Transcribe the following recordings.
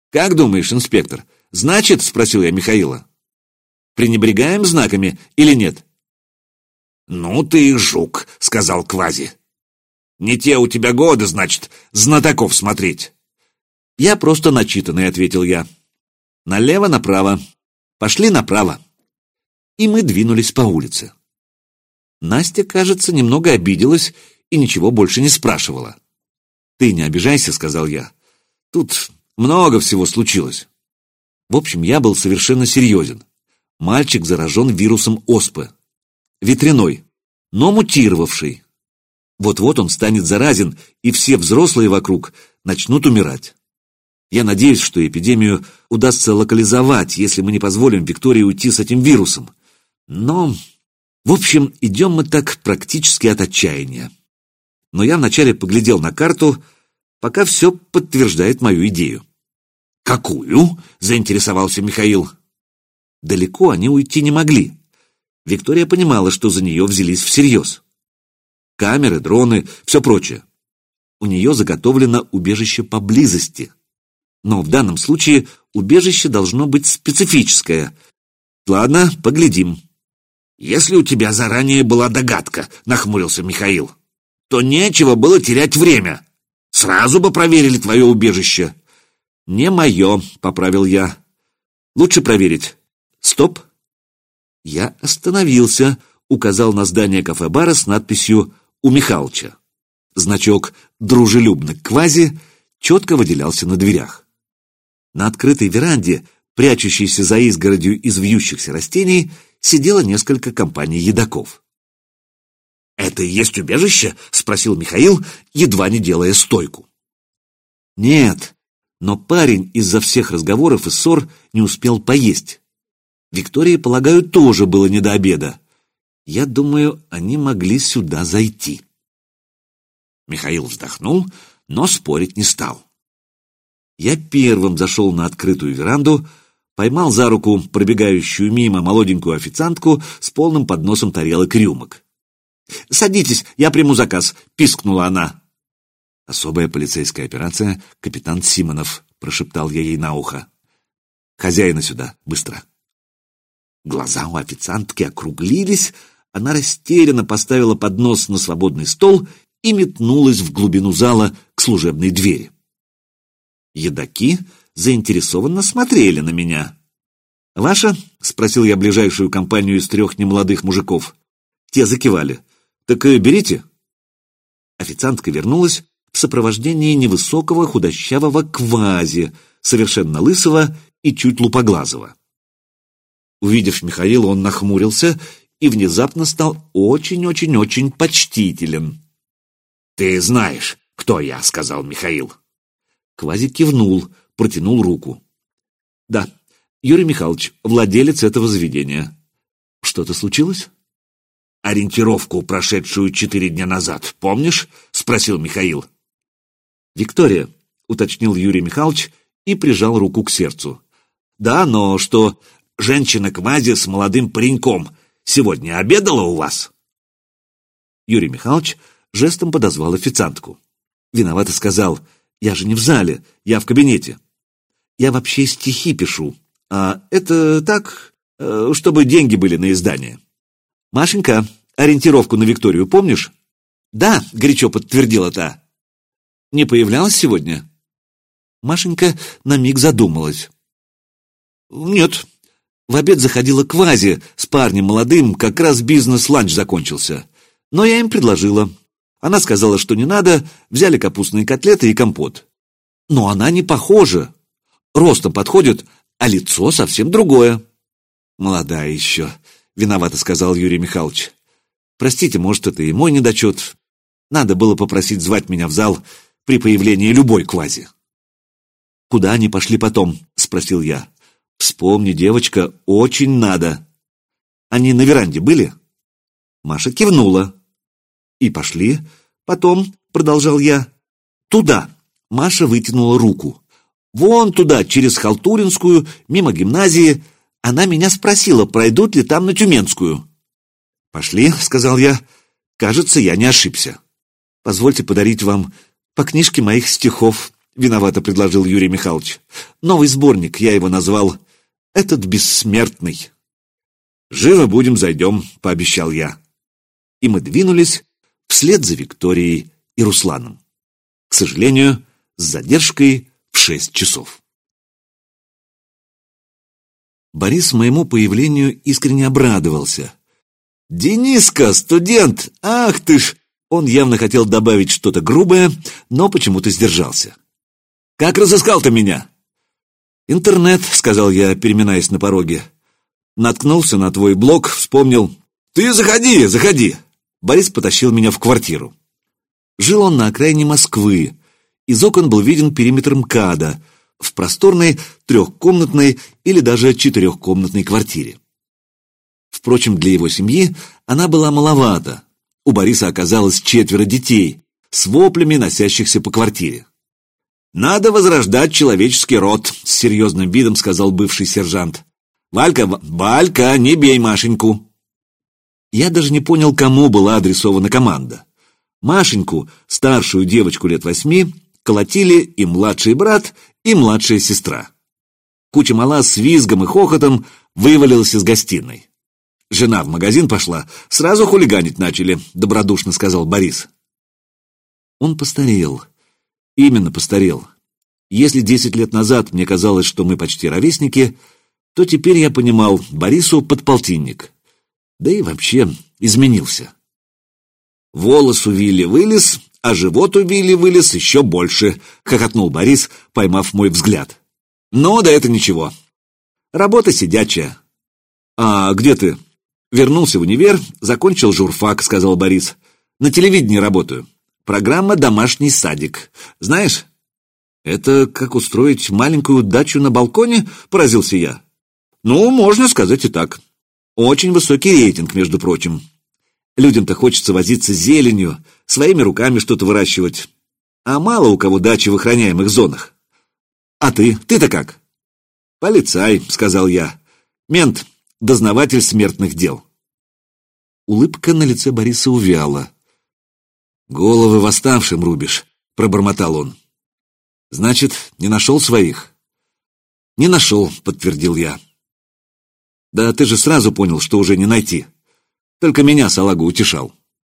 Как думаешь, инспектор, значит, спросил я Михаила, пренебрегаем знаками или нет? Ну ты и жук, сказал Квази. Не те у тебя годы, значит, знатоков смотреть. Я просто начитанный, ответил я. Налево-направо. Пошли направо. И мы двинулись по улице. Настя, кажется, немного обиделась и ничего больше не спрашивала. «Ты не обижайся», — сказал я. «Тут много всего случилось». В общем, я был совершенно серьезен. Мальчик заражен вирусом оспы. Ветряной, но мутировавший. Вот-вот он станет заразен, и все взрослые вокруг начнут умирать. Я надеюсь, что эпидемию удастся локализовать, если мы не позволим Виктории уйти с этим вирусом. Но, в общем, идем мы так практически от отчаяния. Но я вначале поглядел на карту, пока все подтверждает мою идею. «Какую?» — заинтересовался Михаил. Далеко они уйти не могли. Виктория понимала, что за нее взялись всерьез. Камеры, дроны, все прочее. У нее заготовлено убежище поблизости. Но в данном случае убежище должно быть специфическое. Ладно, поглядим. «Если у тебя заранее была догадка», — нахмурился Михаил, «то нечего было терять время. Сразу бы проверили твое убежище». «Не мое», — поправил я. «Лучше проверить. Стоп». Я остановился, указал на здание кафе-бара с надписью «У Михалыча». Значок «Дружелюбно Квази» четко выделялся на дверях. На открытой веранде, прячущейся за изгородью из вьющихся растений, сидело несколько компаний едоков. «Это и есть убежище?» — спросил Михаил, едва не делая стойку. «Нет, но парень из-за всех разговоров и ссор не успел поесть. Виктории, полагаю, тоже было не до обеда. Я думаю, они могли сюда зайти». Михаил вздохнул, но спорить не стал. Я первым зашел на открытую веранду, поймал за руку пробегающую мимо молоденькую официантку с полным подносом тарелок и рюмок. «Садитесь, я приму заказ», — пискнула она. «Особая полицейская операция, капитан Симонов», — прошептал я ей на ухо. «Хозяина сюда, быстро». Глаза у официантки округлились, она растерянно поставила поднос на свободный стол и метнулась в глубину зала к служебной двери. Едоки заинтересованно смотрели на меня. «Ваша?» — спросил я ближайшую компанию из 3 немолодых мужиков. Те закивали. «Так берите». Официантка вернулась в сопровождении невысокого худощавого Квази, совершенно лысого и чуть лупоглазого. Увидев Михаила, он нахмурился и внезапно стал очень-очень-очень почтителен. «Ты знаешь, кто я», — сказал Михаил. Квази кивнул, протянул руку. «Да, Юрий Михайлович, владелец этого заведения. Что-то случилось?» «Ориентировку, прошедшую 4 дня назад, помнишь?» — спросил Михаил. «Виктория», — уточнил Юрий Михайлович и прижал руку к сердцу. «Да, но что, женщина-квази с молодым пареньком сегодня обедала у вас?» Юрий Михайлович жестом подозвал официантку. Виновато сказал: «Я же не в зале, я в кабинете. Я вообще стихи пишу, а это так, чтобы деньги были на издание». «Машенька, ориентировку на Викторию помнишь?» «Да», — горячо подтвердила та. «Не появлялась сегодня?» Машенька на миг задумалась. «Нет. В обед заходила Квази с парнем молодым, как раз бизнес-ланч закончился. Но я им предложила. Она сказала, что не надо, взяли капустные котлеты и компот. Но она не похожа. Ростом подходит, а лицо совсем другое». «Молодая еще», — виновато сказал Юрий Михайлович. «Простите, может, это и мой недочет. Надо было попросить звать меня в зал при появлении любой Квази». «Куда они пошли потом?» — спросил я. «Вспомни, девочка, очень надо». «Они на веранде были?» Маша кивнула. «И пошли. Потом», — продолжал я, — «туда». Маша вытянула руку. «Вон туда, через Халтуринскую, мимо гимназии. Она меня спросила, пройдут ли там на Тюменскую». «Пошли», — сказал я. «Кажется, я не ошибся. Позвольте подарить вам по книжке моих стихов», — виновато предложил Юрий Михайлович. Новый сборник, я его назвал «Этот бессмертный». «Живо будем, зайдем», — пообещал я. И мы двинулись вслед за Викторией и Русланом. К сожалению, с задержкой в 6 часов. Борис моему появлению искренне обрадовался. «Дениска, студент! Ах ты ж!» Он явно хотел добавить что-то грубое, но почему-то сдержался. «Как разыскал-то меня?» «Интернет», — сказал я, переминаясь на пороге. «Наткнулся на твой блог, вспомнил». «Ты заходи, заходи!» Борис потащил меня в квартиру. Жил он на окраине Москвы. Из окон был виден периметр МКАДа в просторной 3-комнатной или даже 4-комнатной квартире. Впрочем, для его семьи она была маловата. У Бориса оказалось 4 детей, с воплями, носящихся по квартире. «Надо возрождать человеческий род», — с серьезным видом сказал бывший сержант. «Валька, не бей Машеньку». Я даже не понял, кому была адресована команда. Машеньку, старшую девочку лет 8, колотили и младший брат, и младшая сестра. Куча мала с визгом и хохотом вывалилась из гостиной. «Жена в магазин пошла, сразу хулиганить начали», — добродушно сказал Борис. Он постарел. Именно постарел. Если 10 лет назад мне казалось, что мы почти ровесники, то теперь я понимал, Борису подполтинник. Да и вообще изменился. «Волос у Вилли вылез, а живот у Вилли вылез еще больше», — хохотнул Борис, поймав мой взгляд. «Ну, да это ничего. Работа сидячая». «А где ты?» «Вернулся в универ, закончил журфак», — сказал Борис. «На телевидении работаю. Программа «Домашний садик». Знаешь?» «Это как устроить маленькую дачу на балконе?» — поразился я. «Ну, можно сказать и так. Очень высокий рейтинг, между прочим. Людям-то хочется возиться с зеленью, своими руками что-то выращивать. А мало у кого дачи в охраняемых зонах. А ты-то как?» «Полицай», — сказал я. «Мент, дознаватель смертных дел». Улыбка на лице Бориса увяла. «Головы восставшим рубишь», — пробормотал он. «Значит, не нашел своих?» «Не нашел», — подтвердил я. «Да ты же сразу понял, что уже не найти. Только меня салагу утешал».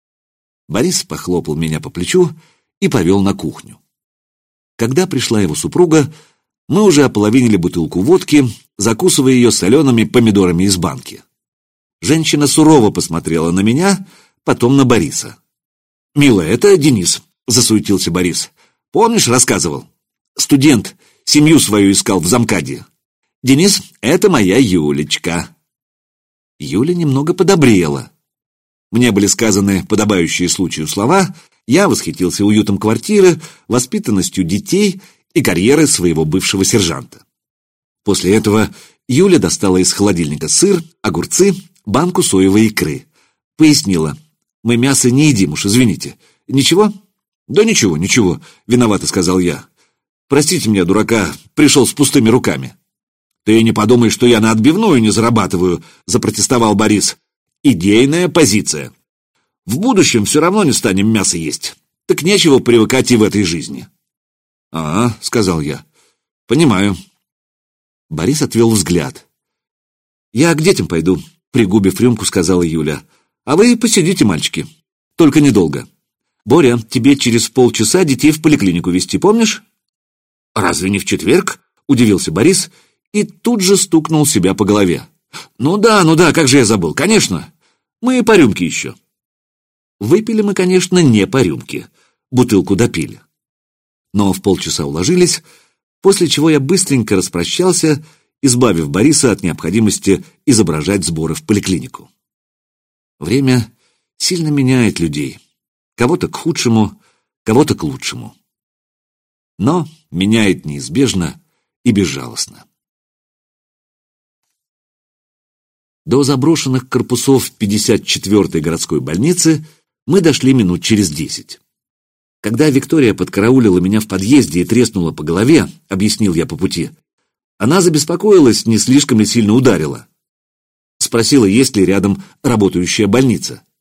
Борис похлопал меня по плечу и повел на кухню. Когда пришла его супруга, мы уже ополовинили бутылку водки, закусывая ее солеными помидорами из банки. Женщина сурово посмотрела на меня, потом на Бориса. «Милая, это Денис», — засуетился Борис. «Помнишь, рассказывал? Студент, семью свою искал в замкаде. Денис, это моя Юлечка». Юля немного подобрела. Мне были сказаны подобающие случаю слова, я восхитился уютом квартиры, воспитанностью детей и карьерой своего бывшего сержанта. После этого Юля достала из холодильника сыр, огурцы, банку соевой икры. Пояснила: «Мы мясо не едим уж, извините. Ничего?» «Да ничего, ничего», — виновато сказал я. «Простите меня, дурака, пришел с пустыми руками». «Ты не подумай, что я на отбивную не зарабатываю», — запротестовал Борис. «Идейная позиция. В будущем все равно не станем мясо есть. Так нечего привыкать и в этой жизни». «А, — сказал я, — понимаю». Борис отвел взгляд. «Я к детям пойду», — пригубив рюмку, сказала Юля. «А вы посидите, мальчики. Только недолго. Боря, тебе через полчаса детей в поликлинику везти, помнишь?» «Разве не в четверг?» — удивился Борис и тут же стукнул себя по голове. Ну да, как же я забыл, конечно. Мы по рюмке еще». Выпили мы, конечно, не по рюмке. Бутылку допили. Но в полчаса уложились, после чего я быстренько распрощался, избавив Бориса от необходимости изображать сборы в поликлинику. Время сильно меняет людей. Кого-то к худшему, кого-то к лучшему. Но меняет неизбежно и безжалостно. До заброшенных корпусов 54-й городской больницы мы дошли минут через 10. Когда Виктория подкараулила меня в подъезде и треснула по голове, объяснил я по пути, она забеспокоилась, не слишком ли сильно ударила. Спросила, есть ли рядом работающая больница.